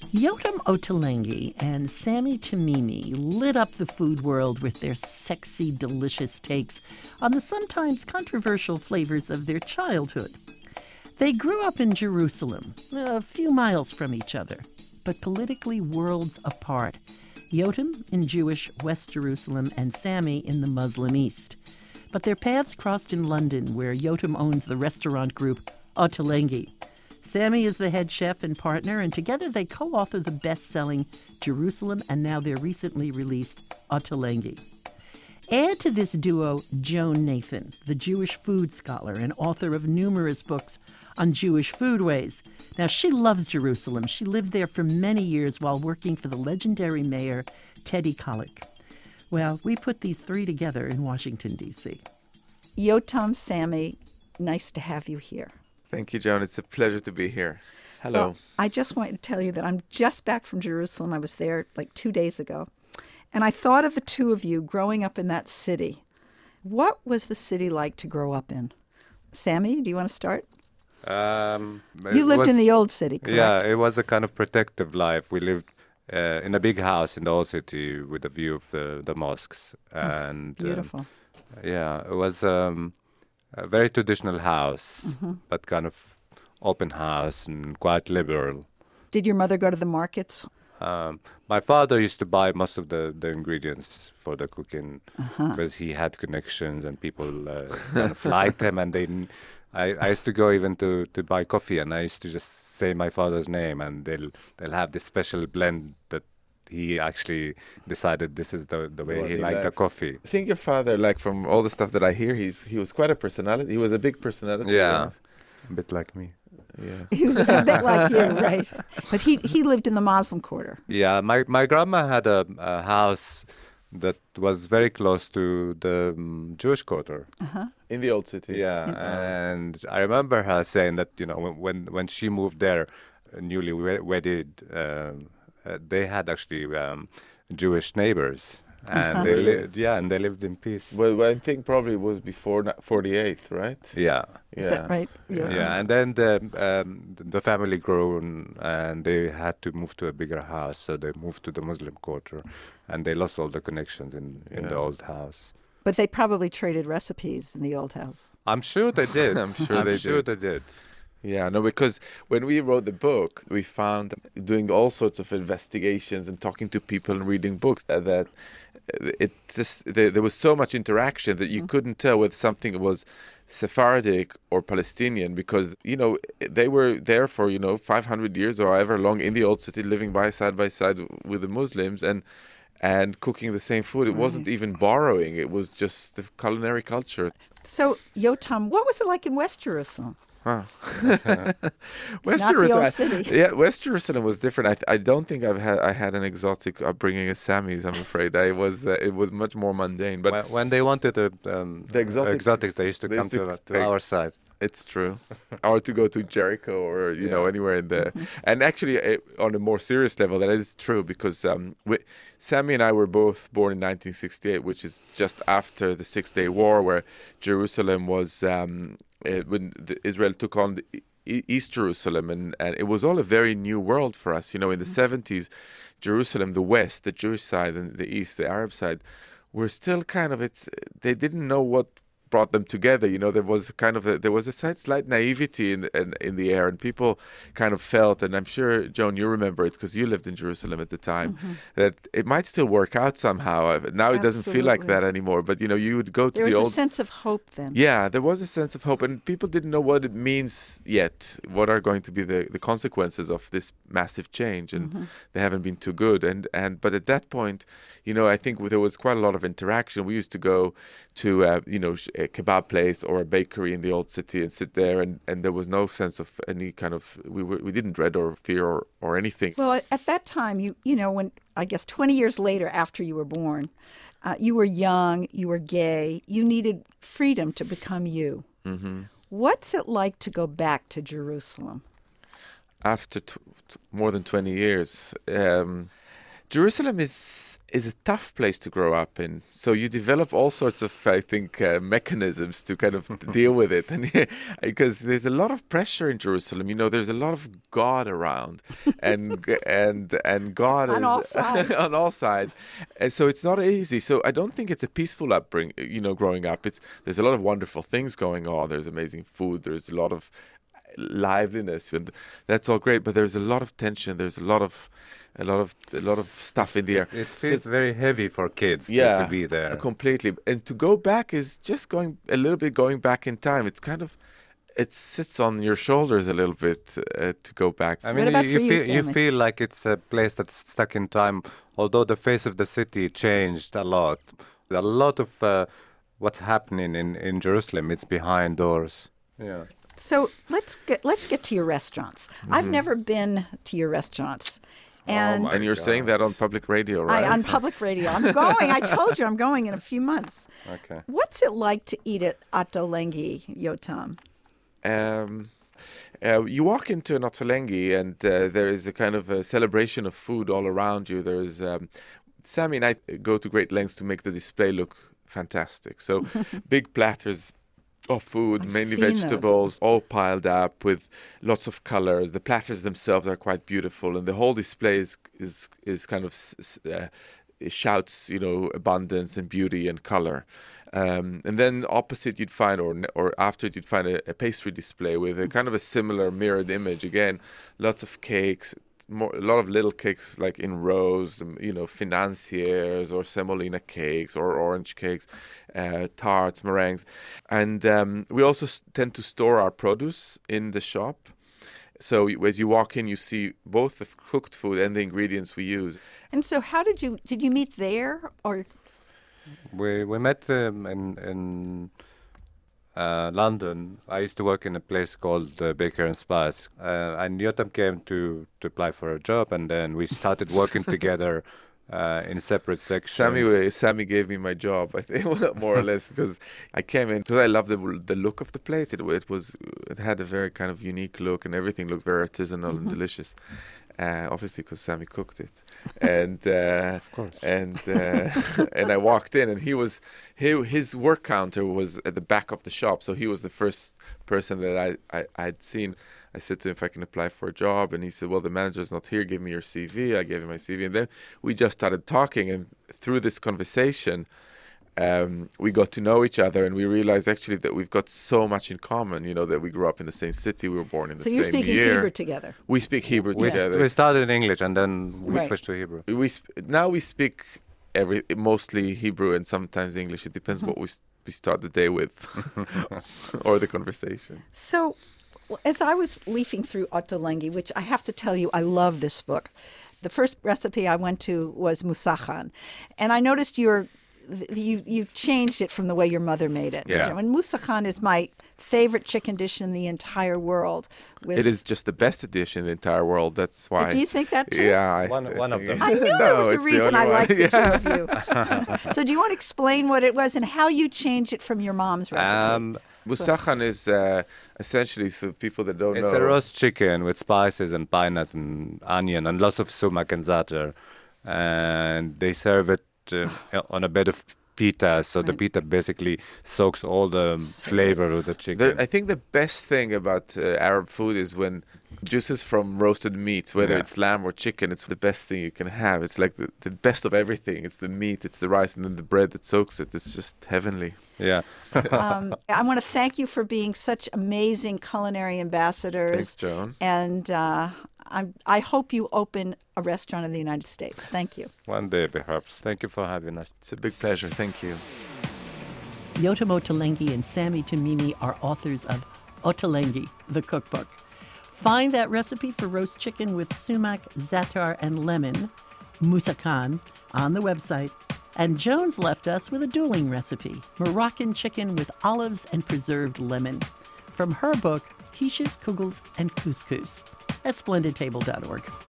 Yotam Ottolenghi and Sammy Tamimi lit up the food world with their sexy, delicious takes on the sometimes controversial flavors of their childhood. They grew up in Jerusalem, a few miles from each other, but politically worlds apart. Yotam in Jewish West Jerusalem and Sammy in the Muslim East. But their paths crossed in London, where Yotam owns the restaurant group Ottolenghi. Sammy is the head chef and partner, and together they co-author the best-selling Jerusalem and now their recently released Ottolenghi. Add to this duo Joan Nathan, the Jewish food scholar and author of numerous books on Jewish foodways. Now, she loves Jerusalem. She lived there for many years while working for the legendary mayor, Teddy Kollek. Well, we put these three together in Washington, D.C. Yotam, Sammy, nice to have you here. Thank you, Joan. It's a pleasure to be here. Hello. Well, I just wanted to tell you that I'm just back from Jerusalem. I was there like 2 days ago. And I thought of the two of you growing up in that city. What was the city like to grow up in? Sammy, do you want to start? You lived in the old city, correct? Yeah, it was a kind of protective life. We lived in a big house in the old city with a view of the mosques. And beautiful. It was a very traditional house, but kind of open house and quite liberal. Did your mother go to the markets? My father used to buy most of the ingredients for the cooking because he had connections and people kind of liked him. And I used to go even to buy coffee, and I used to just say my father's name, and they'll have this special blend that he actually decided this is the way he liked the coffee. I think your father, like from all the stuff that I hear, he was quite a personality. He was a big personality. Yeah, a bit like me. Yeah. He was a bit like you, right? But he lived in the Muslim quarter. Yeah, my grandma had a house that was very close to the Jewish quarter. In the old city. Yeah, and I remember her saying that, you know, when she moved there, newly wedded, they had actually Jewish neighbors. And they lived in peace. Well, I think probably it was before 48, right? Yeah. Is that right? Yeah, and then the family grew and they had to move to a bigger house, so they moved to the Muslim quarter, and they lost all the connections in the old house. But they probably traded recipes in the old house. I'm sure they did. I'm sure they did. Yeah, no, because when we wrote the book, we found doing all sorts of investigations and talking to people and reading books that it just there was so much interaction that you couldn't tell whether something was Sephardic or Palestinian, because, you know, they were there for, 500 years or however long in the old city, living side by side with the Muslims and cooking the same food. It wasn't even borrowing. It was just the culinary culture. So, Yotam, what was it like in West Jerusalem? Huh. West Jerusalem, yeah, West Jerusalem was different. I don't think I had an exotic upbringing as Sammy's. I'm afraid it was much more mundane. But when they wanted the exotics, they used to come to our side. It's true, or to go to Jericho or anywhere in there. And actually, on a more serious level, that is true, because Sammy and I were both born in 1968, which is just after the Six-Day War, where Jerusalem was. When Israel took on East Jerusalem, and it was all a very new world for us. In the 70s, Jerusalem, the West, the Jewish side, and the East, the Arab side, were still kind of they didn't know what brought them together. There was a slight naivety in the air, and people kind of felt, and I'm sure, Joan, you remember it because you lived in Jerusalem at the time, that it might still work out somehow. Now it doesn't feel like that anymore, but you would go to the old... There was a sense of hope then. Yeah, there was a sense of hope, and people didn't know what it means yet, what are going to be the consequences of this massive change, and they haven't been too good. But at that point, I think there was quite a lot of interaction. We used to go to a kebab place or a bakery in the old city and sit there, and there was no sense of any kind of we didn't dread or fear or anything. Well, at that time, when I guess 20 years later after you were born, you were young, you were gay, you needed freedom to become you. What's it like to go back to Jerusalem? After more than 20 years, Jerusalem is is a tough place to grow up in. So you develop all sorts of, I think, mechanisms to kind of deal with it. And because there's a lot of pressure in Jerusalem. There's a lot of God around, and God On all sides. on all sides. And so it's not easy. So I don't think it's a peaceful upbringing. Growing up, there's a lot of wonderful things going on. There's amazing food. There's a lot of liveliness, and that's all great. But there's a lot of tension. There's a lot of stuff in the air. It feels very heavy for kids to be there. Completely. And to go back is just going back in time. It's kind of, it sits on your shoulders a little bit to go back. I mean, you feel like it's a place that's stuck in time, although the face of the city changed a lot. A lot of what's happening in Jerusalem, it's behind doors. Yeah. So let's get to your restaurants. I've never been to your restaurants. And you're saying that on public radio, right? On public radio. I'm going. I told you I'm going in a few months. Okay. What's it like to eat at Ottolenghi, Yotam? You walk into an Ottolenghi and there is a kind of a celebration of food all around you. There's Sammy and I go to great lengths to make the display look fantastic. So big platters of food, mainly vegetables, all piled up with lots of colors. The platters themselves are quite beautiful, and the whole display is kind of it shouts, abundance and beauty and color. And then opposite you'd find, or after it, you'd find a pastry display with a kind of a similar mirrored image. Again, lots of cakes. A lot of little cakes like in rows, financiers or semolina cakes or orange cakes, tarts, meringues. And we also tend to store our produce in the shop. So as you walk in, you see both the cooked food and the ingredients we use. And so how did you meet there? Or we met in London. I used to work in a place called Baker and Spice, and Yotam came to apply for a job, and then we started working together in separate sections. Sammy gave me my job, I think, more or less, because I came in because I loved the look of the place. It had a very kind of unique look, and everything looked very artisanal and delicious. Obviously, because Sammy cooked it, and of course, and I walked in, and his work counter was at the back of the shop, so he was the first person that I'd seen. I said to him if I can apply for a job, and he said, "Well, the manager's not here. Give me your CV." I gave him my CV, and then we just started talking, and through this conversation, we got to know each other, and we realized actually that we've got so much in common. That we grew up in the same city, we were born in the same year. So you're speaking Hebrew together. We speak Hebrew together. We started in English, and then we switched to Hebrew. Now we speak mostly Hebrew and sometimes English. It depends what we start the day with, or the conversation. So, as I was leafing through Ottolenghi, which I have to tell you, I love this book. The first recipe I went to was moussakhan, and I noticed you changed it from the way your mother made it. Yeah. And moussakhan is my favorite chicken dish in the entire world. It is just the best dish in the entire world. That's why. Do you think that too? Yeah. One of them. I knew there was a reason I liked the two of you. So do you want to explain what it was and how you changed it from your mom's recipe? Moussakhan is essentially, for people that don't know. It's a roast chicken with spices and pineapples and onion and lots of sumac and za'atar. And they serve it on a bed of pita, so the pita basically soaks all the flavor of the chicken. I think the best thing about Arab food is when juices from roasted meats, whether it's lamb or chicken, it's the best thing you can have. It's like the best of everything. It's the meat, it's the rice, and then the bread that soaks it. It's just heavenly. Yeah. I want to thank you for being such amazing culinary ambassadors. Thanks, Joan. And I hope you open a restaurant in the United States. Thank you. One day, perhaps. Thank you for having us. It's a big pleasure. Thank you. Yotam Ottolenghi and Sammy Tamimi are authors of Ottolenghi, the cookbook. Find that recipe for roast chicken with sumac, za'atar, and lemon, moussakhan, on the website. And Jones left us with a dueling recipe, Moroccan chicken with olives and preserved lemon, from her book, Quiches, Kugels, and Couscous, at splendidtable.org.